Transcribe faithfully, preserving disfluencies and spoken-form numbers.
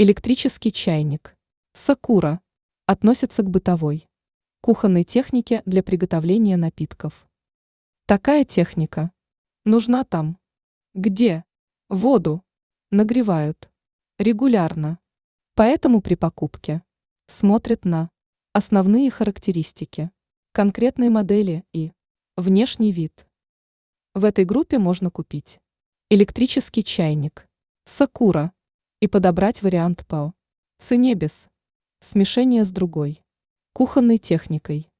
Электрический чайник. Сакура. Относится к бытовой, кухонной технике для приготовления напитков. Такая техника нужна там, где воду нагревают регулярно. Поэтому при покупке смотрят на основные характеристики конкретной модели и внешний вид. В этой группе можно купить электрический чайник Сакура и подобрать вариант по цене без смешения с другой кухонной техникой.